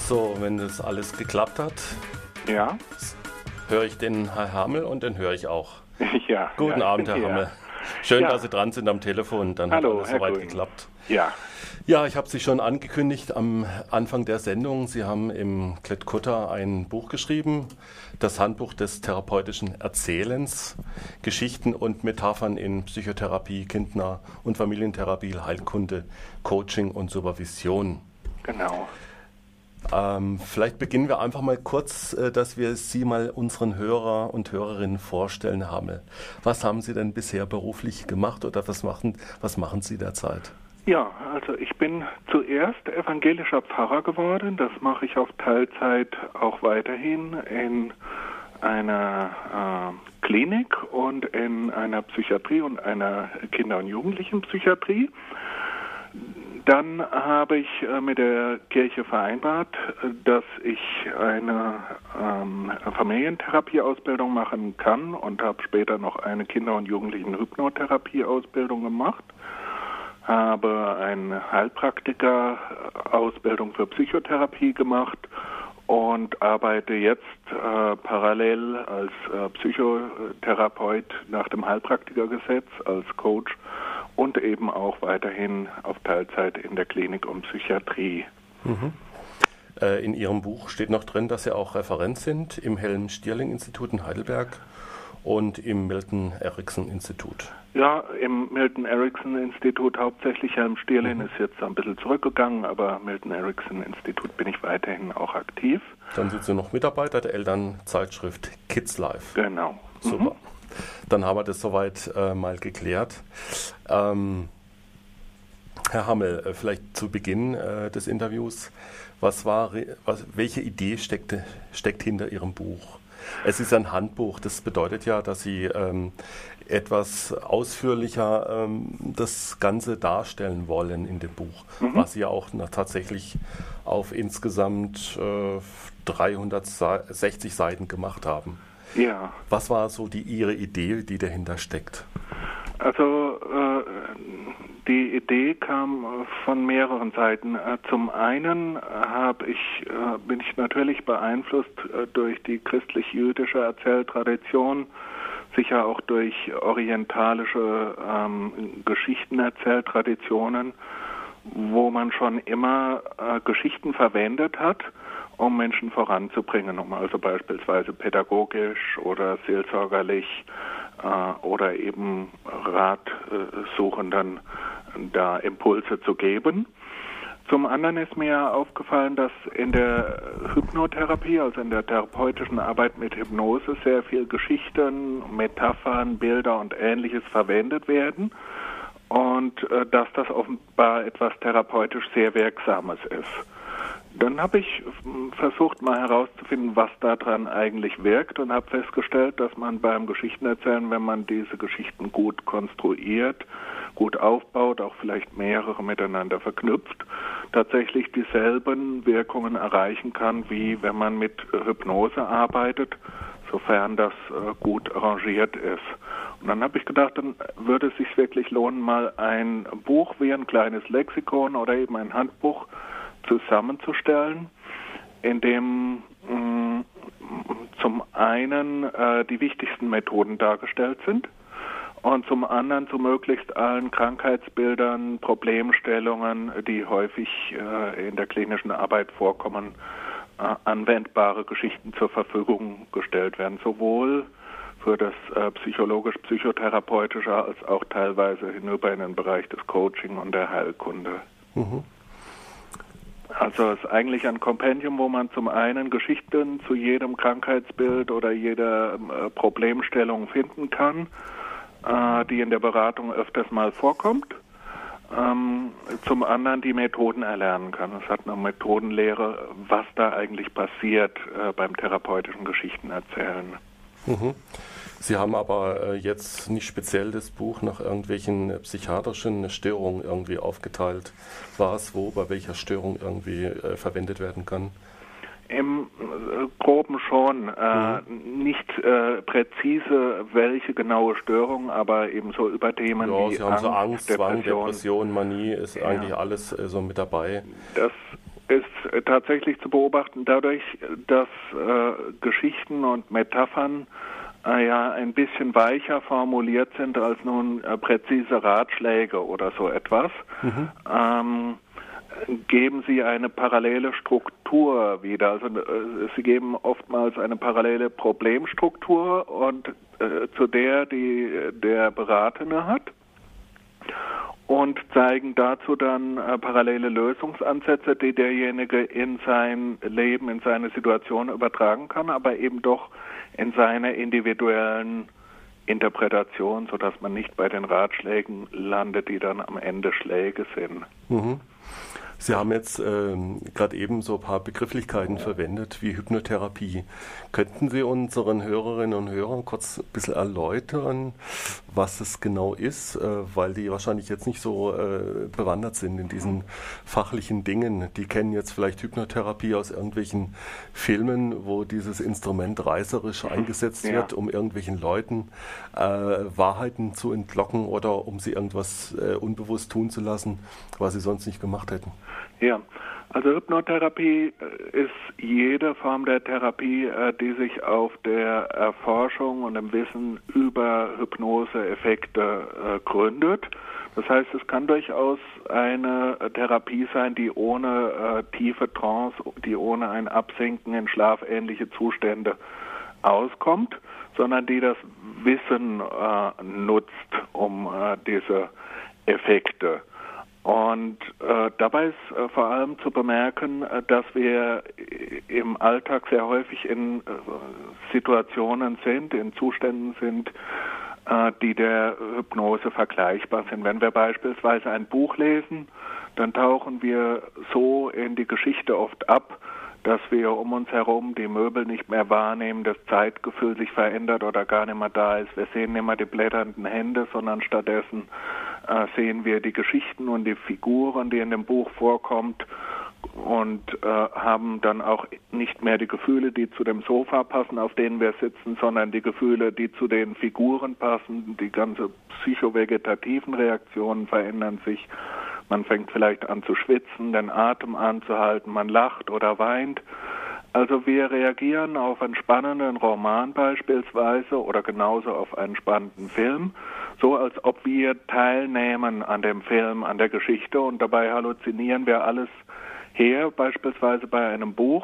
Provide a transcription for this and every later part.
So, wenn das alles geklappt hat, Ja, höre ich den Herr Hamel und den höre ich auch. ja. Guten ja, Abend, ich bin Herr hier. Hamel. Schön, Ja. dass Sie dran sind am Telefon. Dann Hallo, hat alles Herr soweit Grün. geklappt. Ja, Ja, ich habe Sie schon angekündigt am Anfang der Sendung. Sie haben im Klett-Cotta ein Buch geschrieben, das Handbuch des therapeutischen Erzählens, Geschichten und Metaphern in Psychotherapie, Kinder- und Familientherapie, Heilkunde, Coaching und Supervision. genau. Vielleicht beginnen wir einfach mal kurz, dass wir Sie mal unseren Hörer und Hörerinnen vorstellen, Herr Hamel. Was haben Sie denn bisher beruflich gemacht oder was machen Sie derzeit? Ja, also ich bin zuerst evangelischer Pfarrer geworden. Das mache ich auf Teilzeit auch weiterhin in einer Klinik und in einer Psychiatrie und einer Kinder- und Jugendlichenpsychiatrie. Dann habe ich mit der Kirche vereinbart, dass ich eine Familientherapieausbildung machen kann und habe später noch eine Kinder- und Jugendlichen-Hypnotherapieausbildung gemacht. Habe eine Heilpraktiker-Ausbildung für Psychotherapie gemacht und arbeite jetzt parallel als Psychotherapeut nach dem Heilpraktikergesetz, als Coach und eben auch weiterhin auf Teilzeit in der Klinik und Psychiatrie. In Ihrem Buch steht noch drin, dass Sie auch Referent sind im Helm-Stierling-Institut in Heidelberg und im Milton-Erickson-Institut. Ja, im Milton-Erickson-Institut hauptsächlich. Helm-Stierling ist jetzt ein bisschen zurückgegangen, aber Milton-Erickson-Institut bin ich weiterhin auch aktiv. Dann sind Sie noch Mitarbeiter der Elternzeitschrift Kids Life. Genau. Super. Dann haben wir das soweit mal geklärt. Herr Hamel, vielleicht zu Beginn des Interviews, welche Idee steckt hinter Ihrem Buch? Es ist ein Handbuch, das bedeutet ja, dass Sie etwas ausführlicher das Ganze darstellen wollen in dem Buch, was Sie ja auch tatsächlich auf insgesamt 360 Seiten gemacht haben. Ja. Was war so Ihre Idee, die dahinter steckt? Also die Idee kam von mehreren Seiten. Zum einen bin ich natürlich beeinflusst durch die christlich-jüdische Erzähltradition, sicher auch durch orientalische Geschichtenerzähltraditionen, wo man schon immer Geschichten verwendet hat, um Menschen voranzubringen, um also beispielsweise pädagogisch oder seelsorgerlich oder eben Ratsuchenden da Impulse zu geben. Zum anderen ist mir aufgefallen, dass in der Hypnotherapie, also in der therapeutischen Arbeit mit Hypnose, sehr viel Geschichten, Metaphern, Bilder und Ähnliches verwendet werden und dass das offenbar etwas therapeutisch sehr Wirksames ist. Dann habe ich versucht, mal herauszufinden, was daran eigentlich wirkt und habe festgestellt, dass man beim Geschichtenerzählen, wenn man diese Geschichten gut konstruiert, gut aufbaut, auch vielleicht mehrere miteinander verknüpft, tatsächlich dieselben Wirkungen erreichen kann, wie wenn man mit Hypnose arbeitet, sofern das gut arrangiert ist. Und dann habe ich gedacht, dann würde es sich wirklich lohnen, mal ein Buch wie ein kleines Lexikon oder eben ein Handbuch zusammenzustellen, in dem zum einen die wichtigsten Methoden dargestellt sind und zum anderen zu möglichst allen Krankheitsbildern, Problemstellungen, die häufig in der klinischen Arbeit vorkommen, anwendbare Geschichten zur Verfügung gestellt werden, sowohl für das psychologisch-psychotherapeutische als auch teilweise hinüber in den Bereich des Coaching und der Heilkunde. Also es ist eigentlich ein Kompendium, wo man zum einen Geschichten zu jedem Krankheitsbild oder jeder Problemstellung finden kann, die in der Beratung öfters mal vorkommt. Zum anderen die Methoden erlernen kann. Es hat eine Methodenlehre, was da eigentlich passiert beim therapeutischen Geschichtenerzählen. Sie haben aber jetzt nicht speziell das Buch nach irgendwelchen psychiatrischen Störungen irgendwie aufgeteilt, was, wo, bei welcher Störung irgendwie verwendet werden kann? Im Groben schon. Nicht präzise, welche genaue Störung, aber eben so über Themen wie Sie haben so Angst, Zwang, Depression. Depression, Manie, ist eigentlich alles so mit dabei. Das ist tatsächlich zu beobachten dadurch, dass Geschichten und Metaphern ja ein bisschen weicher formuliert sind als nun präzise Ratschläge oder so etwas. Geben sie eine parallele Struktur wieder. Also sie geben oftmals eine parallele Problemstruktur und zu der der Beratende hat und zeigen dazu dann parallele Lösungsansätze, die derjenige in sein Leben, in seine Situation übertragen kann, aber eben doch in seiner individuellen Interpretation, sodass man nicht bei den Ratschlägen landet, die dann am Ende Schläge sind. Sie haben jetzt gerade eben so ein paar Begrifflichkeiten verwendet, wie Hypnotherapie. Könnten Sie unseren Hörerinnen und Hörern kurz ein bisschen erläutern, was es genau ist, weil die wahrscheinlich jetzt nicht so bewandert sind in diesen fachlichen Dingen. Die kennen jetzt vielleicht Hypnotherapie aus irgendwelchen Filmen, wo dieses Instrument reißerisch eingesetzt wird, um irgendwelchen Leuten Wahrheiten zu entlocken oder um sie irgendwas unbewusst tun zu lassen, was sie sonst nicht gemacht hätten. Ja, also Hypnotherapie ist jede Form der Therapie, die sich auf der Erforschung und dem Wissen über Hypnoseeffekte gründet. Das heißt, es kann durchaus eine Therapie sein, die ohne tiefe Trance, die ohne ein Absinken in schlafähnliche Zustände auskommt, sondern die das Wissen nutzt, um diese Effekte. Und dabei ist vor allem zu bemerken, dass wir im Alltag sehr häufig in Situationen sind, in Zuständen sind, die der Hypnose vergleichbar sind. Wenn wir beispielsweise ein Buch lesen, dann tauchen wir so in die Geschichte oft ab, dass wir um uns herum die Möbel nicht mehr wahrnehmen, das Zeitgefühl sich verändert oder gar nicht mehr da ist. Wir sehen nicht mehr die blätternden Hände, sondern stattdessen sehen wir die Geschichten und die Figuren, die in dem Buch vorkommt und haben dann auch nicht mehr die Gefühle, die zu dem Sofa passen, auf denen wir sitzen, sondern die Gefühle, die zu den Figuren passen. Die ganze psychovegetativen Reaktionen verändern sich. Man fängt vielleicht an zu schwitzen, den Atem anzuhalten, man lacht oder weint. Also wir reagieren auf einen spannenden Roman beispielsweise oder genauso auf einen spannenden Film, so als ob wir teilnehmen an dem Film, an der Geschichte, und dabei halluzinieren wir alles her, beispielsweise bei einem Buch,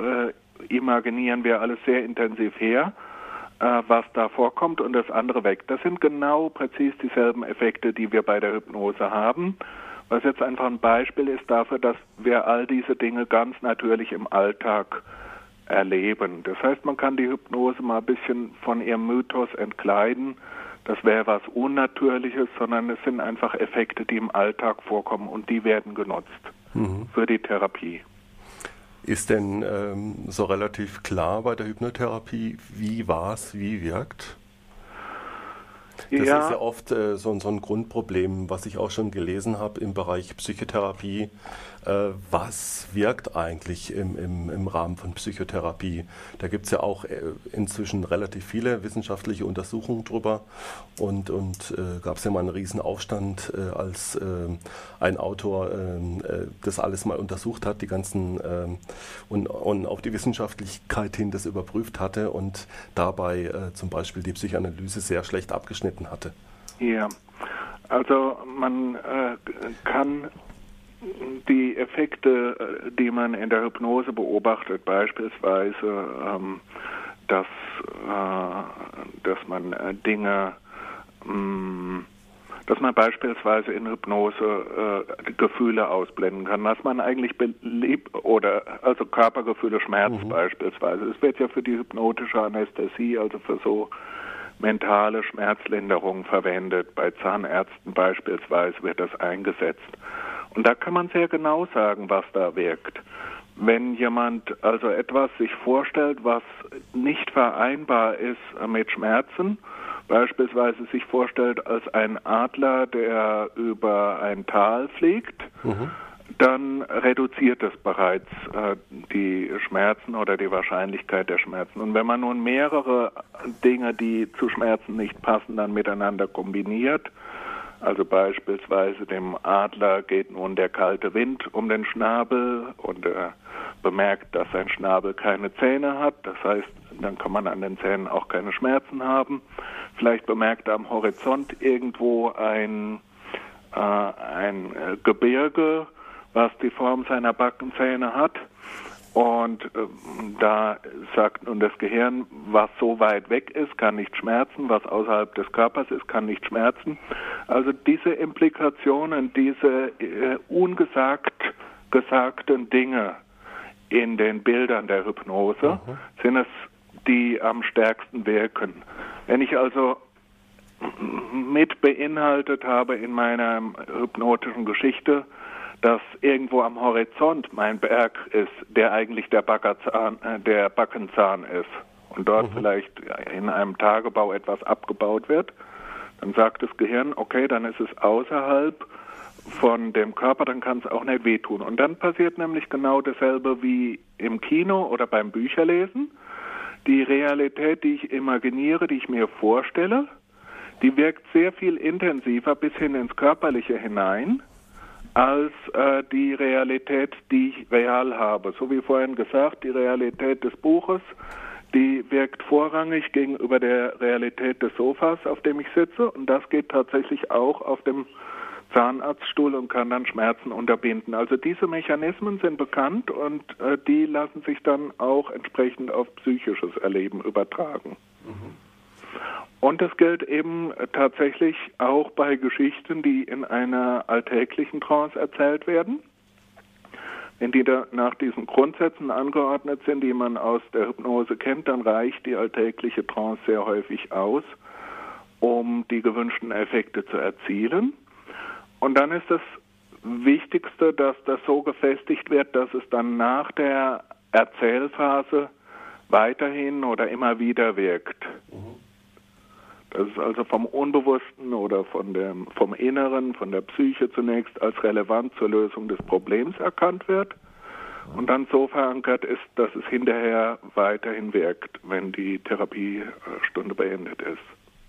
imaginieren wir alles sehr intensiv her, was da vorkommt, und das andere weg. Das sind genau präzis dieselben Effekte, die wir bei der Hypnose haben, was jetzt einfach ein Beispiel ist dafür, dass wir all diese Dinge ganz natürlich im Alltag erleben. Das heißt, man kann die Hypnose mal ein bisschen von ihrem Mythos entkleiden. Das wäre was Unnatürliches, sondern es sind einfach Effekte, die im Alltag vorkommen, und die werden genutzt für die Therapie. Ist denn so relativ klar bei der Hypnotherapie, wie was wie wirkt? Das ist ja oft so ein Grundproblem, was ich auch schon gelesen habe im Bereich Psychotherapie. Was wirkt eigentlich im Rahmen von Psychotherapie? Da gibt es ja auch inzwischen relativ viele wissenschaftliche Untersuchungen drüber, und gab es ja mal einen riesen Aufstand, als ein Autor das alles mal untersucht hat, die ganzen und auf die Wissenschaftlichkeit hin das überprüft hatte und dabei zum Beispiel die Psychoanalyse sehr schlecht abgeschnitten hatte. Ja, also man kann die Effekte, die man in der Hypnose beobachtet, beispielsweise, dass man Dinge, dass man beispielsweise in Hypnose Gefühle ausblenden kann, was man eigentlich beliebt, oder also Körpergefühle, Schmerz beispielsweise. Es wird ja für die hypnotische Anästhesie, also für so mentale Schmerzlinderung verwendet. Bei Zahnärzten beispielsweise wird das eingesetzt. Und da kann man sehr genau sagen, was da wirkt. Wenn jemand also etwas sich vorstellt, was nicht vereinbar ist mit Schmerzen, beispielsweise sich vorstellt als ein Adler, der über ein Tal fliegt, dann reduziert es bereits die Schmerzen oder die Wahrscheinlichkeit der Schmerzen. Und wenn man nun mehrere Dinge, die zu Schmerzen nicht passen, dann miteinander kombiniert, Also beispielsweise dem Adler geht nun der kalte Wind um den Schnabel und er bemerkt, dass sein Schnabel keine Zähne hat. Das heißt, dann kann man an den Zähnen auch keine Schmerzen haben. Vielleicht bemerkt er am Horizont irgendwo ein Gebirge, was die Form seiner Backenzähne hat. Und da sagt nun das Gehirn, was so weit weg ist, kann nicht schmerzen, was außerhalb des Körpers ist, kann nicht schmerzen. Also diese Implikationen, diese gesagten Dinge in den Bildern der Hypnose sind es, die am stärksten wirken. Wenn ich also mit beinhaltet habe in meiner hypnotischen Geschichte, dass irgendwo am Horizont mein Berg ist, der eigentlich der Backenzahn ist und dort vielleicht in einem Tagebau etwas abgebaut wird, dann sagt das Gehirn, okay, dann ist es außerhalb von dem Körper, dann kann es auch nicht wehtun. Und dann passiert nämlich genau dasselbe wie im Kino oder beim Bücherlesen. Die Realität, die ich imaginiere, die ich mir vorstelle, die wirkt sehr viel intensiver bis hin ins Körperliche hinein, als die Realität, die ich real habe. So wie vorhin gesagt, die Realität des Buches, die wirkt vorrangig gegenüber der Realität des Sofas, auf dem ich sitze. Und das geht tatsächlich auch auf dem Zahnarztstuhl und kann dann Schmerzen unterbinden. Also diese Mechanismen sind bekannt und die lassen sich dann auch entsprechend auf psychisches Erleben übertragen. Und das gilt eben tatsächlich auch bei Geschichten, die in einer alltäglichen Trance erzählt werden. Wenn die da nach diesen Grundsätzen angeordnet sind, die man aus der Hypnose kennt, dann reicht die alltägliche Trance sehr häufig aus, um die gewünschten Effekte zu erzielen. Und dann ist das Wichtigste, dass das so gefestigt wird, dass es dann nach der Erzählphase weiterhin oder immer wieder wirkt. Dass es also vom Unbewussten oder vom Inneren, von der Psyche zunächst als relevant zur Lösung des Problems erkannt wird und dann so verankert ist, dass es hinterher weiterhin wirkt, wenn die Therapiestunde beendet ist.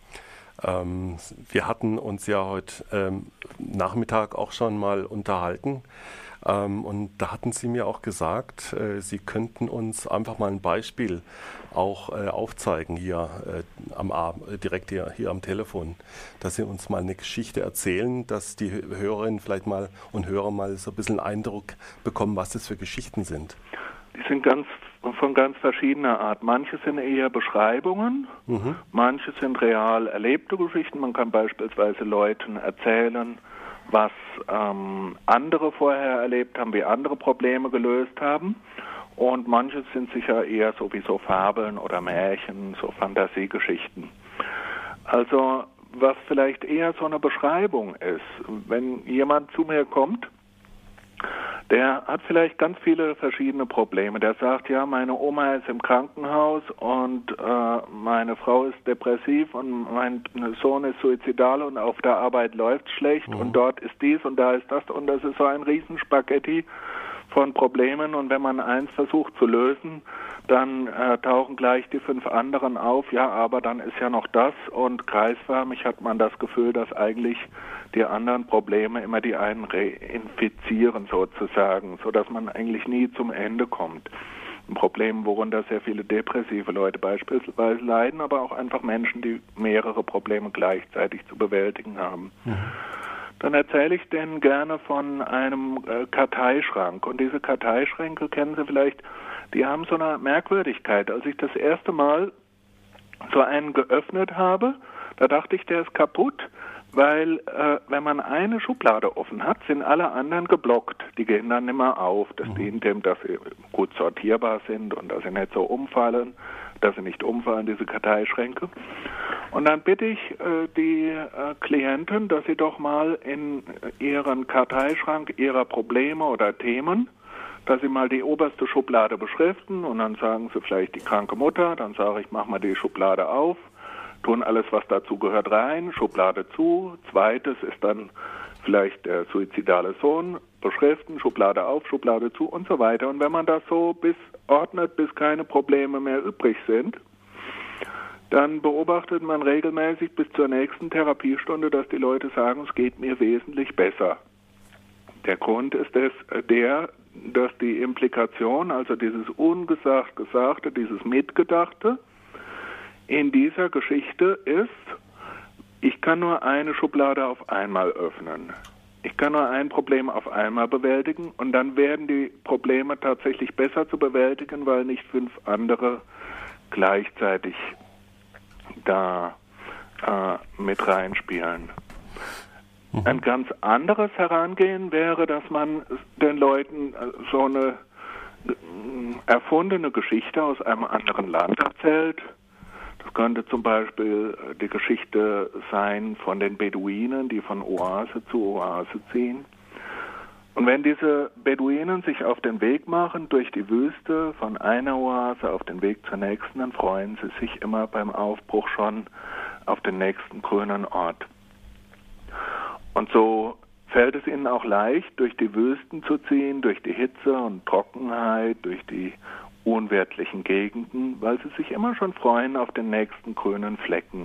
Wir hatten uns ja heute Nachmittag auch schon mal unterhalten und da hatten Sie mir auch gesagt, Sie könnten uns einfach mal ein Beispiel auch aufzeigen hier am Abend, direkt hier am Telefon, dass Sie uns mal eine Geschichte erzählen, dass die Hörerinnen vielleicht mal und Hörer mal so ein bisschen Eindruck bekommen, was das für Geschichten sind. Die sind von ganz verschiedener Art. Manche sind eher Beschreibungen, manche sind real erlebte Geschichten. Man kann beispielsweise Leuten erzählen, was andere vorher erlebt haben, wie andere Probleme gelöst haben. Und manche sind sicher eher sowieso Fabeln oder Märchen, so Fantasiegeschichten. Also was vielleicht eher so eine Beschreibung ist, wenn jemand zu mir kommt, der hat vielleicht ganz viele verschiedene Probleme. Der sagt, ja, meine Oma ist im Krankenhaus und meine Frau ist depressiv und mein Sohn ist suizidal und auf der Arbeit läuft schlecht und dort ist dies und da ist das und das ist so ein Riesenspaghetti von Problemen und wenn man eins versucht zu lösen, dann tauchen gleich die 5 anderen auf, ja, aber dann ist ja noch das und kreisförmig hat man das Gefühl, dass eigentlich die anderen Probleme immer die einen reinfizieren sozusagen, sodass man eigentlich nie zum Ende kommt. Ein Problem, worunter sehr viele depressive Leute beispielsweise leiden, aber auch einfach Menschen, die mehrere Probleme gleichzeitig zu bewältigen haben. Dann erzähle ich denen gerne von einem Karteischrank. Und diese Karteischränke kennen Sie vielleicht, die haben so eine Merkwürdigkeit. Als ich das erste Mal so einen geöffnet habe, da dachte ich, der ist kaputt, weil wenn man eine Schublade offen hat, sind alle anderen geblockt. Die gehen dann nicht mehr auf. Das dient dem, dass sie gut sortierbar sind und dass sie nicht so umfallen, diese Karteischränke. Und dann bitte ich die Klienten, dass sie doch mal in ihren Karteischrank ihrer Probleme oder Themen, dass sie mal die oberste Schublade beschriften und dann sagen sie vielleicht die kranke Mutter, dann sage ich, mach mal die Schublade auf, tun alles, was dazu gehört, rein, Schublade zu. Zweites ist dann vielleicht der suizidale Sohn, beschriften, Schublade auf, Schublade zu und so weiter. Und wenn man das so ordnet, bis keine Probleme mehr übrig sind, dann beobachtet man regelmäßig bis zur nächsten Therapiestunde, dass die Leute sagen, es geht mir wesentlich besser. Der Grund ist dass die Implikation, also dieses ungesagt Gesagte, dieses Mitgedachte in dieser Geschichte ist, ich kann nur eine Schublade auf einmal öffnen. Ich kann nur ein Problem auf einmal bewältigen und dann werden die Probleme tatsächlich besser zu bewältigen, weil nicht 5 andere gleichzeitig da mit reinspielen. Ein ganz anderes Herangehen wäre, dass man den Leuten so eine erfundene Geschichte aus einem anderen Land erzählt. Das könnte zum Beispiel die Geschichte sein von den Beduinen, die von Oase zu Oase ziehen. Und wenn diese Beduinen sich auf den Weg machen durch die Wüste, von einer Oase auf den Weg zur nächsten, dann freuen sie sich immer beim Aufbruch schon auf den nächsten grünen Ort. Und so fällt es ihnen auch leicht, durch die Wüsten zu ziehen, durch die Hitze und Trockenheit, durch die unwirtlichen Gegenden, weil sie sich immer schon freuen auf den nächsten grünen Flecken.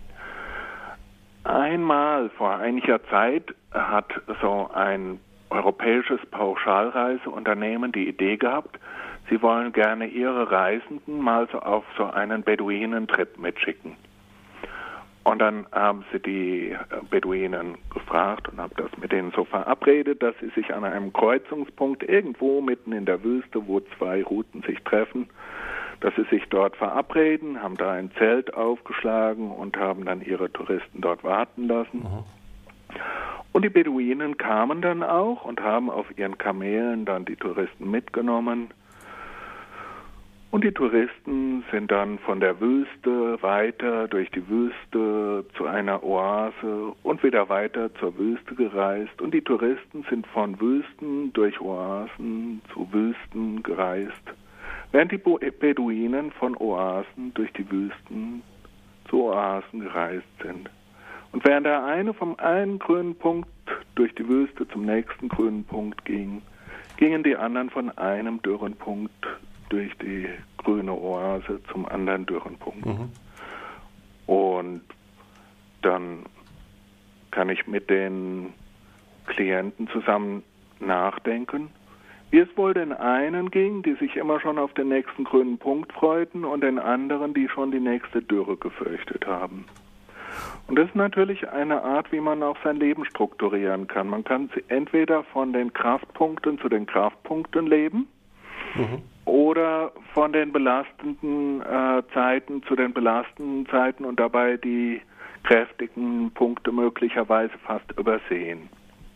Einmal vor einiger Zeit hat so ein europäisches Pauschalreiseunternehmen die Idee gehabt, sie wollen gerne ihre Reisenden mal so auf so einen Beduinentrip mitschicken. Und dann haben sie die Beduinen gefragt und haben das mit denen so verabredet, dass sie sich an einem Kreuzungspunkt irgendwo mitten in der Wüste, wo 2 Routen sich treffen, dass sie sich dort verabreden, haben da ein Zelt aufgeschlagen und haben dann ihre Touristen dort warten lassen. Und die Beduinen kamen dann auch und haben auf ihren Kamelen dann die Touristen mitgenommen. Und die Touristen sind dann von der Wüste weiter durch die Wüste zu einer Oase und wieder weiter zur Wüste gereist. Und die Touristen sind von Wüsten durch Oasen zu Wüsten gereist, während die Beduinen von Oasen durch die Wüsten zu Oasen gereist sind. Und während der eine vom einen grünen Punkt durch die Wüste zum nächsten grünen Punkt ging, gingen die anderen von einem dürren Punkt durch die grüne Oase zum anderen dürren Punkt. Und dann kann ich mit den Klienten zusammen nachdenken, wie es wohl den einen ging, die sich immer schon auf den nächsten grünen Punkt freuten, und den anderen, die schon die nächste Dürre gefürchtet haben. Und das ist natürlich eine Art, wie man auch sein Leben strukturieren kann. Man kann entweder von den Kraftpunkten zu den Kraftpunkten leben, oder von den belastenden Zeiten zu den belastenden Zeiten und dabei die kräftigen Punkte möglicherweise fast übersehen.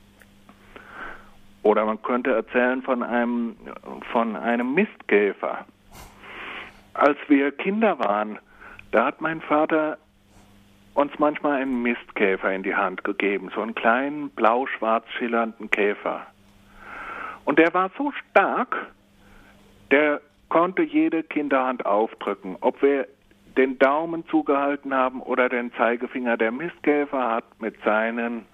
Oder man könnte erzählen von einem Mistkäfer. Als wir Kinder waren, da hat mein Vater uns manchmal einen Mistkäfer in die Hand gegeben, so einen kleinen blau-schwarz schillernden Käfer. Und der war so stark, der konnte jede Kinderhand aufdrücken. Ob wir den Daumen zugehalten haben oder den Zeigefinger, der Mistkäfer hat mit seinen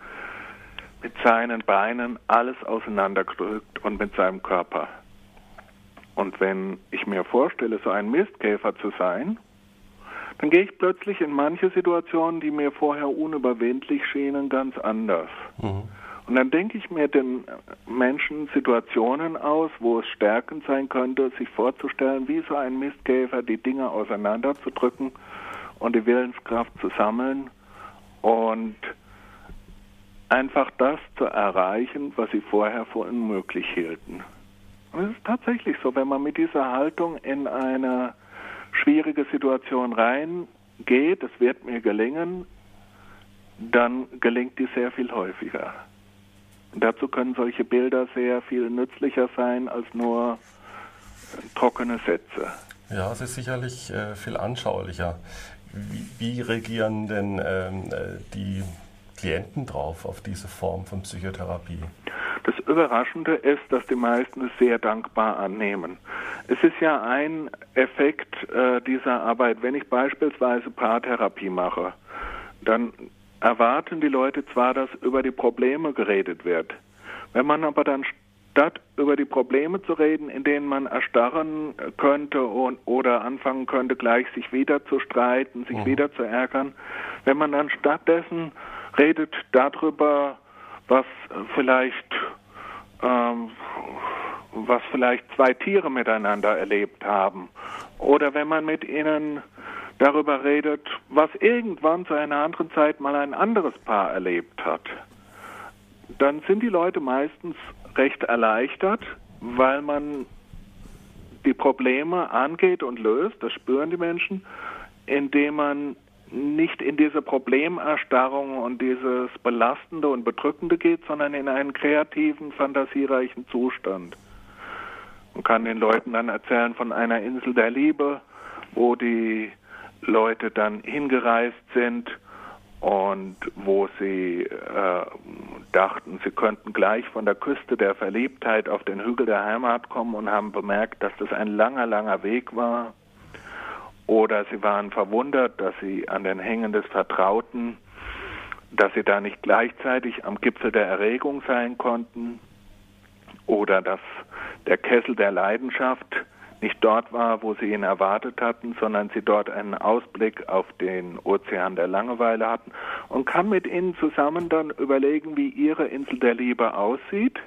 Beinen alles auseinandergedrückt und mit seinem Körper. Und wenn ich mir vorstelle, so ein Mistkäfer zu sein, dann gehe ich plötzlich in manche Situationen, die mir vorher unüberwindlich schienen, ganz anders. Und dann denke ich mir den Menschen Situationen aus, wo es stärkend sein könnte, sich vorzustellen, wie so ein Mistkäfer die Dinge auseinanderzudrücken und die Willenskraft zu sammeln und einfach das zu erreichen, was sie vorher für unmöglich hielten. Und es ist tatsächlich so, wenn man mit dieser Haltung in eine schwierige Situation reingeht, es wird mir gelingen, dann gelingt die sehr viel häufiger. Und dazu können solche Bilder sehr viel nützlicher sein als nur trockene Sätze. Ja, es ist sicherlich viel anschaulicher. Wie reagieren denn die Klienten drauf, auf diese Form von Psychotherapie? Das Überraschende ist, dass die meisten es sehr dankbar annehmen. Es ist ja ein Effekt dieser Arbeit, wenn ich beispielsweise Paartherapie mache, dann erwarten die Leute zwar, dass über die Probleme geredet wird. Wenn man aber dann anstatt über die Probleme zu reden, in denen man erstarren könnte oder anfangen könnte, gleich sich wieder zu streiten, sich wieder zu ärgern, wenn man dann stattdessen redet darüber, was vielleicht zwei Tiere miteinander erlebt haben, oder wenn man mit ihnen darüber redet, was irgendwann zu einer anderen Zeit mal ein anderes Paar erlebt hat, dann sind die Leute meistens recht erleichtert, weil man die Probleme angeht und löst, das spüren die Menschen, indem man nicht in diese Problemerstarrung und dieses Belastende und Bedrückende geht, sondern in einen kreativen, fantasiereichen Zustand. Man kann den Leuten dann erzählen von einer Insel der Liebe, wo die Leute dann hingereist sind und wo sie dachten, sie könnten gleich von der Küste der Verliebtheit auf den Hügel der Heimat kommen und haben bemerkt, dass das ein langer, langer Weg war. Oder sie waren verwundert, dass sie an den Hängen des Vertrauten, dass sie da nicht gleichzeitig am Gipfel der Erregung sein konnten. Oder dass der Kessel der Leidenschaft nicht dort war, wo sie ihn erwartet hatten, sondern sie dort einen Ausblick auf den Ozean der Langeweile hatten, und kann mit ihnen zusammen dann überlegen, wie ihre Insel der Liebe aussieht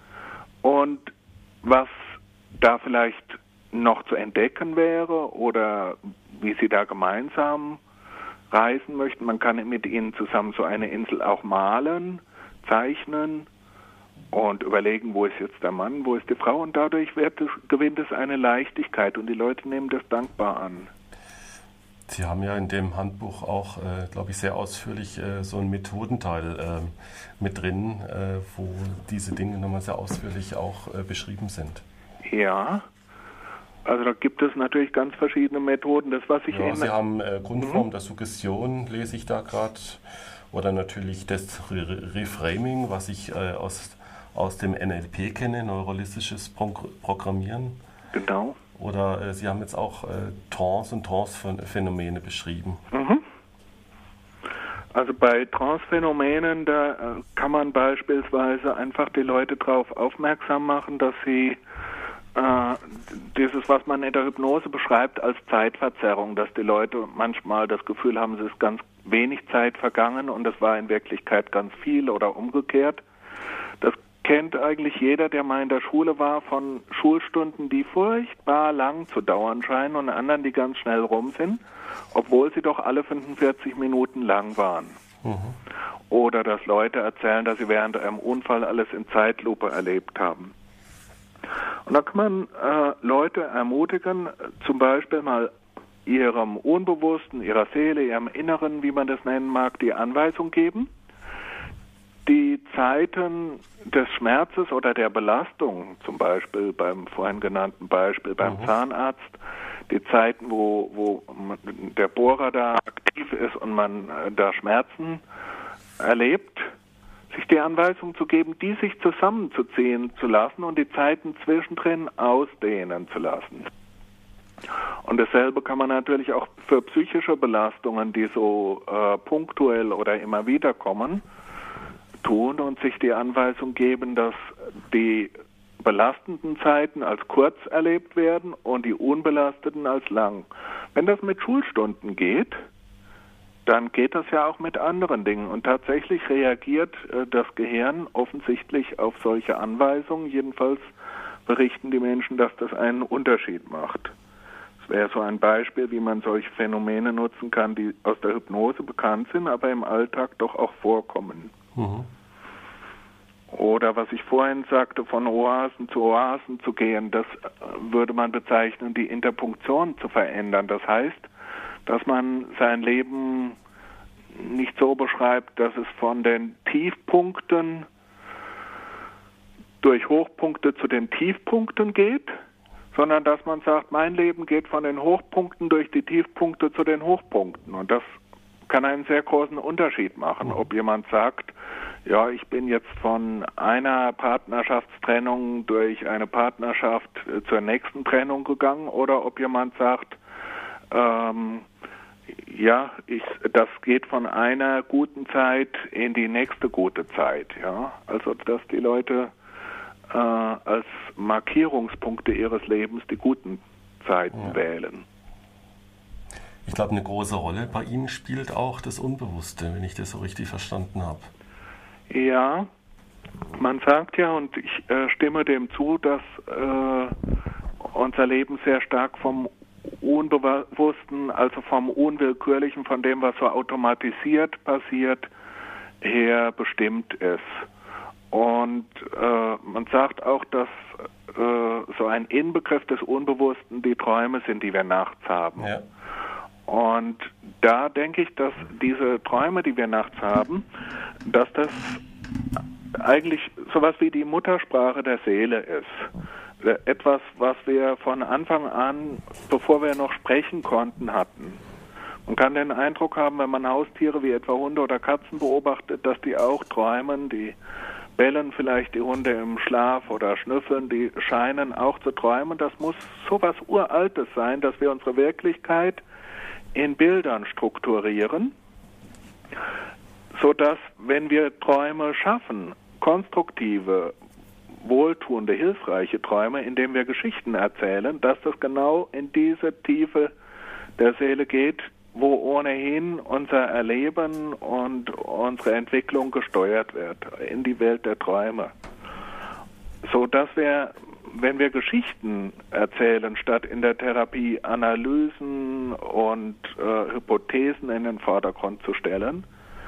und was da vielleicht noch zu entdecken wäre oder wie sie da gemeinsam reisen möchten. Man kann mit ihnen zusammen so eine Insel auch malen, zeichnen und überlegen, wo ist jetzt der Mann, wo ist die Frau, und dadurch gewinnt es eine Leichtigkeit und die Leute nehmen das dankbar an. Sie haben ja in dem Handbuch auch, glaube ich, sehr ausführlich so einen Methodenteil mit drin, wo diese Dinge nochmal sehr ausführlich auch beschrieben sind. Ja, also da gibt es natürlich ganz verschiedene Methoden. Das, was ich Sie haben Grundform der Suggestion, lese ich da gerade, oder natürlich das Reframing, was ich aus dem NLP kenne, neuralistisches Programmieren. Genau. Oder Sie haben jetzt auch Trance und Trance-Phänomene beschrieben. Also bei Trance-Phänomenen, da kann man beispielsweise einfach die Leute darauf aufmerksam machen, dass sie dieses, was man in der Hypnose beschreibt als Zeitverzerrung, dass die Leute manchmal das Gefühl haben, es ist ganz wenig Zeit vergangen und es war in Wirklichkeit ganz viel oder umgekehrt. Das kennt eigentlich jeder, der mal in der Schule war, von Schulstunden, die furchtbar lang zu dauern scheinen und anderen, die ganz schnell rum sind, obwohl sie doch alle 45 Minuten lang waren. Oder dass Leute erzählen, dass sie während einem Unfall alles in Zeitlupe erlebt haben. Und da kann man Leute ermutigen, zum Beispiel mal ihrem Unbewussten, ihrer Seele, ihrem Inneren, wie man das nennen mag, die Anweisung geben, die Zeiten des Schmerzes oder der Belastung, zum Beispiel beim vorhin genannten Beispiel beim Zahnarzt, die Zeiten, wo der Bohrer da aktiv ist und man da Schmerzen erlebt, sich die Anweisung zu geben, die sich zusammenzuziehen zu lassen und die Zeiten zwischendrin ausdehnen zu lassen. Und dasselbe kann man natürlich auch für psychische Belastungen, die so punktuell oder immer wieder kommen, tun und sich die Anweisung geben, dass die belastenden Zeiten als kurz erlebt werden und die unbelasteten als lang. Wenn das mit Schulstunden geht, dann geht das ja auch mit anderen Dingen. Und tatsächlich reagiert das Gehirn offensichtlich auf solche Anweisungen. Jedenfalls berichten die Menschen, dass das einen Unterschied macht. Das wäre so ein Beispiel, wie man solche Phänomene nutzen kann, die aus der Hypnose bekannt sind, aber im Alltag doch auch vorkommen. Oder was ich vorhin sagte, von Oasen zu gehen, das würde man bezeichnen, die Interpunktion zu verändern. Das heißt, dass man sein Leben nicht so beschreibt, dass es von den Tiefpunkten durch Hochpunkte zu den Tiefpunkten geht, sondern dass man sagt, mein Leben geht von den Hochpunkten durch die Tiefpunkte zu den Hochpunkten. Und das kann einen sehr großen Unterschied machen, ob jemand sagt, ja, ich bin jetzt von einer Partnerschaftstrennung durch eine Partnerschaft zur nächsten Trennung gegangen, oder ob jemand sagt, das geht von einer guten Zeit in die nächste gute Zeit. Ja, also dass die Leute als Markierungspunkte ihres Lebens die guten Zeiten wählen. Ich glaube, eine große Rolle bei Ihnen spielt auch das Unbewusste, wenn ich das so richtig verstanden habe. Ja, man sagt ja, und ich stimme dem zu, dass unser Leben sehr stark vom Unbewussten, also vom Unwillkürlichen, von dem, was so automatisiert passiert, her bestimmt ist. Und man sagt auch, dass so ein Inbegriff des Unbewussten die Träume sind, die wir nachts haben. Ja. Und da denke ich, dass diese Träume, die wir nachts haben, dass das eigentlich sowas wie die Muttersprache der Seele ist. Etwas, was wir von Anfang an, bevor wir noch sprechen konnten, hatten. Man kann den Eindruck haben, wenn man Haustiere wie etwa Hunde oder Katzen beobachtet, dass die auch träumen, die bellen vielleicht die Hunde im Schlaf oder schnüffeln, die scheinen auch zu träumen. Das muss sowas Uraltes sein, dass wir unsere Wirklichkeit in Bildern strukturieren, sodass, wenn wir Träume schaffen, konstruktive, wohltuende, hilfreiche Träume, indem wir Geschichten erzählen, dass das genau in diese Tiefe der Seele geht, wo ohnehin unser Erleben und unsere Entwicklung gesteuert wird, in die Welt der Träume. So dass wir, wenn wir Geschichten erzählen, statt in der Therapie Analysen und Hypothesen in den Vordergrund zu stellen,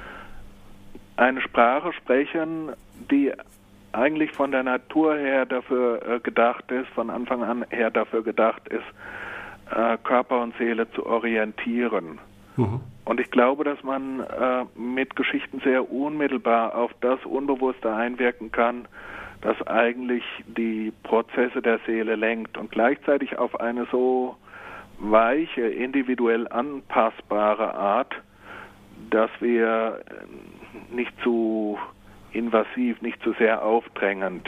eine Sprache sprechen, die eigentlich von der Natur her dafür gedacht ist, von Anfang an her dafür gedacht ist, Körper und Seele zu orientieren. Mhm. Und ich glaube, dass man mit Geschichten sehr unmittelbar auf das Unbewusste einwirken kann, das eigentlich die Prozesse der Seele lenkt und gleichzeitig auf eine so weiche, individuell anpassbare Art, dass wir nicht zu invasiv, nicht zu sehr aufdrängend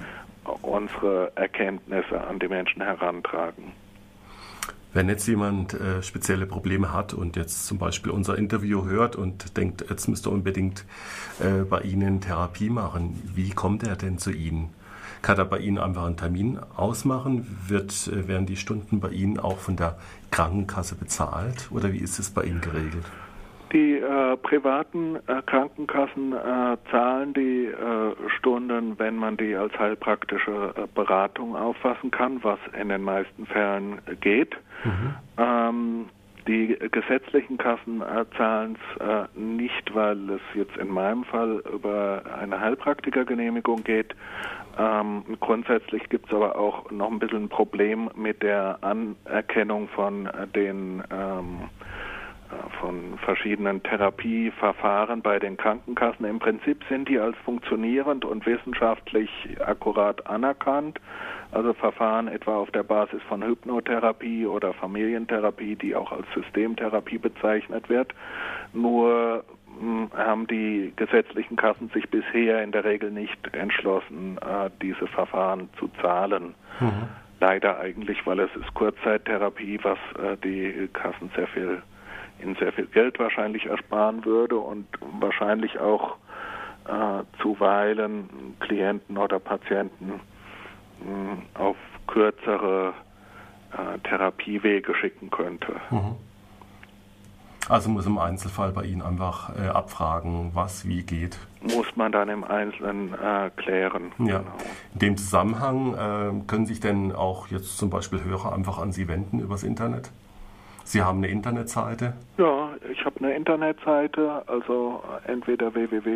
unsere Erkenntnisse an die Menschen herantragen. Wenn jetzt jemand spezielle Probleme hat und jetzt zum Beispiel unser Interview hört und denkt, jetzt müsste er unbedingt bei Ihnen Therapie machen, wie kommt er denn zu Ihnen? Kann er bei Ihnen einfach einen Termin ausmachen? Werden die Stunden bei Ihnen auch von der Krankenkasse bezahlt oder wie ist es bei Ihnen geregelt? Die privaten Krankenkassen zahlen die Stunden, wenn man die als heilpraktische Beratung auffassen kann, was in den meisten Fällen geht. Mhm. Die gesetzlichen Kassen zahlen es nicht, weil es jetzt in meinem Fall über eine Heilpraktikergenehmigung geht. Grundsätzlich gibt es aber auch noch ein bisschen ein Problem mit der Anerkennung von den von verschiedenen Therapieverfahren bei den Krankenkassen. Im Prinzip sind die als funktionierend und wissenschaftlich akkurat anerkannt. Also Verfahren etwa auf der Basis von Hypnotherapie oder Familientherapie, die auch als Systemtherapie bezeichnet wird. Nur haben die gesetzlichen Kassen sich bisher in der Regel nicht entschlossen, diese Verfahren zu zahlen. Mhm. Leider eigentlich, weil es ist Kurzzeittherapie, was die Kassen sehr viel Geld wahrscheinlich ersparen würde und wahrscheinlich auch zuweilen Klienten oder Patienten auf kürzere Therapiewege schicken könnte. Mhm. Also muss im Einzelfall bei Ihnen einfach abfragen, was wie geht. Muss man dann im Einzelnen klären. Ja. Genau. In dem Zusammenhang können sich denn auch jetzt zum Beispiel Hörer einfach an Sie wenden übers Internet? Sie haben eine Internetseite? Ja, ich habe eine Internetseite, also entweder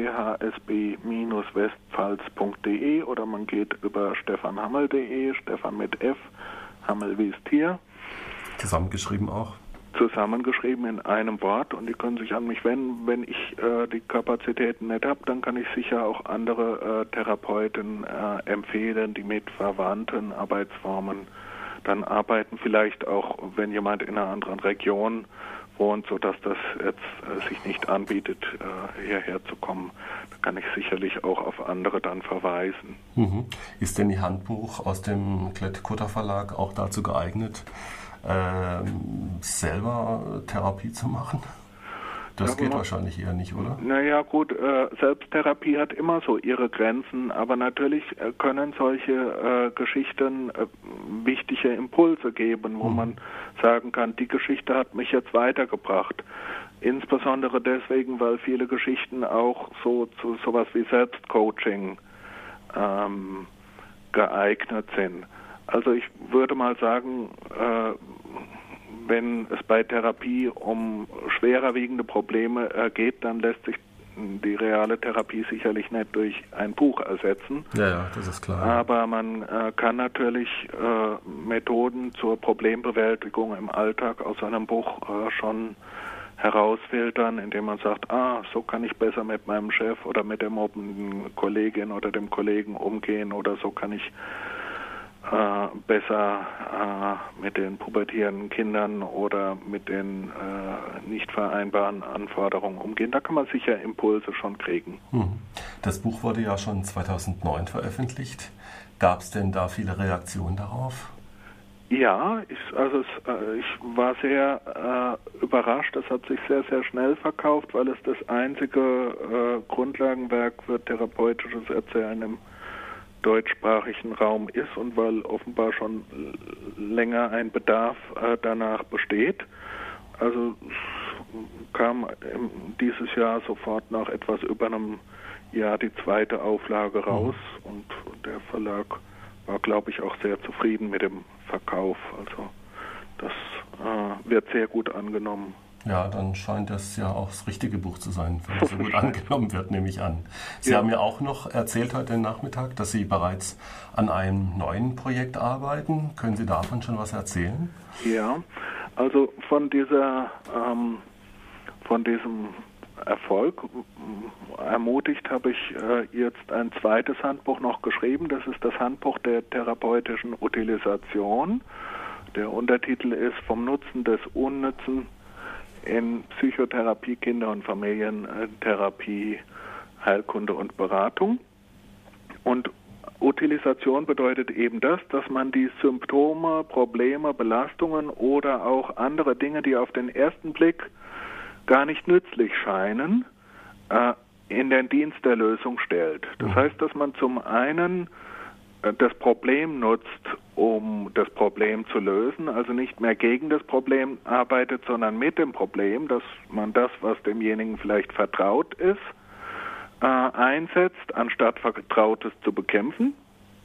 www.hsb-westpfalz.de oder man geht über stefanhammel.de, Stefan mit F, Hammel wie das Tier. Zusammengeschrieben auch? Zusammengeschrieben in einem Wort und die können sich an mich wenden. Wenn ich die Kapazitäten nicht habe, dann kann ich sicher auch andere Therapeuten empfehlen, die mit verwandten Arbeitsformen dann arbeiten, vielleicht auch, wenn jemand in einer anderen Region wohnt, sodass das jetzt sich nicht anbietet, hierher zu kommen. Da kann ich sicherlich auch auf andere dann verweisen. Mhm. Ist denn Ihr Handbuch aus dem Klett-Cotta Verlag auch dazu geeignet, selber Therapie zu machen? Das geht wahrscheinlich eher nicht, oder? Naja gut, Selbsttherapie hat immer so ihre Grenzen, aber natürlich können solche Geschichten wichtige Impulse geben, wo man sagen kann, die Geschichte hat mich jetzt weitergebracht. Insbesondere deswegen, weil viele Geschichten auch so zu sowas wie Selbstcoaching geeignet sind. Also ich würde mal sagen, wenn es bei Therapie um schwerer wiegende Probleme geht, dann lässt sich die reale Therapie sicherlich nicht durch ein Buch ersetzen. Ja, das ist klar. Aber man kann natürlich Methoden zur Problembewältigung im Alltag aus einem Buch schon herausfiltern, indem man sagt, so kann ich besser mit meinem Chef oder mit der mobbenden Kollegin oder dem Kollegen umgehen oder so kann ich besser mit den pubertierenden Kindern oder mit den nicht vereinbaren Anforderungen umgehen. Da kann man sicher Impulse schon kriegen. Das Buch wurde ja schon 2009 veröffentlicht. Gab es denn da viele Reaktionen darauf? Ja, ich war sehr überrascht. Es hat sich sehr, sehr schnell verkauft, weil es das einzige Grundlagenwerk für therapeutisches Erzählen im deutschsprachigen Raum ist und weil offenbar schon länger ein Bedarf danach besteht. Also kam dieses Jahr sofort nach etwas über einem Jahr die zweite Auflage raus und der Verlag war, glaube ich, auch sehr zufrieden mit dem Verkauf. Also das wird sehr gut angenommen. Ja, dann scheint das ja auch das richtige Buch zu sein, wenn es so gut angenommen wird, nehme ich an. Sie haben ja auch noch erzählt heute Nachmittag, dass Sie bereits an einem neuen Projekt arbeiten. Können Sie davon schon was erzählen? Ja, also von diesem Erfolg ermutigt habe ich jetzt ein zweites Handbuch noch geschrieben. Das ist das Handbuch der therapeutischen Utilisation. Der Untertitel ist Vom Nutzen des Unnützen in Psychotherapie, Kinder- und Familientherapie, Heilkunde und Beratung. Und Utilisation bedeutet eben das, dass man die Symptome, Probleme, Belastungen oder auch andere Dinge, die auf den ersten Blick gar nicht nützlich scheinen, in den Dienst der Lösung stellt. Das heißt, dass man zum einen das Problem nutzt, um das Problem zu lösen, also nicht mehr gegen das Problem arbeitet, sondern mit dem Problem, dass man das, was demjenigen vielleicht vertraut ist, einsetzt, anstatt Vertrautes zu bekämpfen.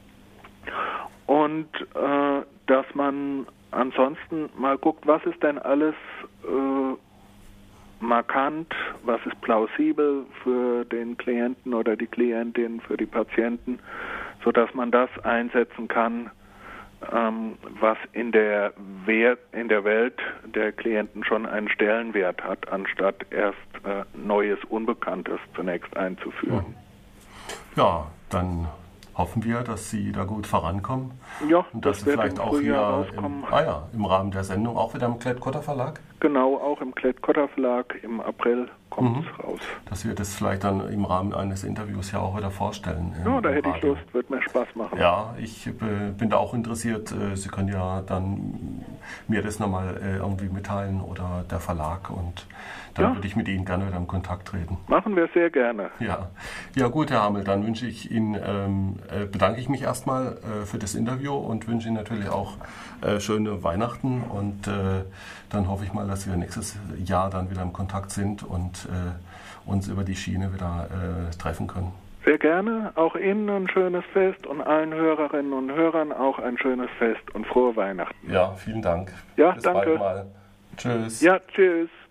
Und dass man ansonsten mal guckt, was ist denn alles markant, was ist plausibel für den Klienten oder die Klientin, für die Patienten, sodass man das einsetzen kann, was in der Welt der Klienten schon einen Stellenwert hat, anstatt erst Neues, Unbekanntes zunächst einzuführen. Ja, dann hoffen wir, dass Sie da gut vorankommen. Ja, und dass Sie vielleicht auch hier im Rahmen der Sendung auch wieder im Klett-Cotta Verlag? Genau, auch im Klett-Cotta Verlag im April kommt es raus. Dass wir das vielleicht dann im Rahmen eines Interviews ja auch wieder vorstellen. Ja, da hätte ich Lust, wird mir Spaß machen. Ja, ich bin da auch interessiert. Sie können ja dann mir das nochmal irgendwie mitteilen oder der Verlag und dann würde ich mit Ihnen gerne wieder in Kontakt treten. Machen wir sehr gerne. Ja gut, Herr Hamel, dann wünsche ich Ihnen, bedanke ich mich erstmal für das Interview und wünsche Ihnen natürlich auch schöne Weihnachten und dann hoffe ich mal, dass wir nächstes Jahr dann wieder im Kontakt sind und uns über die Schiene wieder treffen können. Sehr gerne. Auch Ihnen ein schönes Fest und allen Hörerinnen und Hörern auch ein schönes Fest und frohe Weihnachten. Ja, vielen Dank. Ja, Bis danke. bald mal. Tschüss. Ja, tschüss.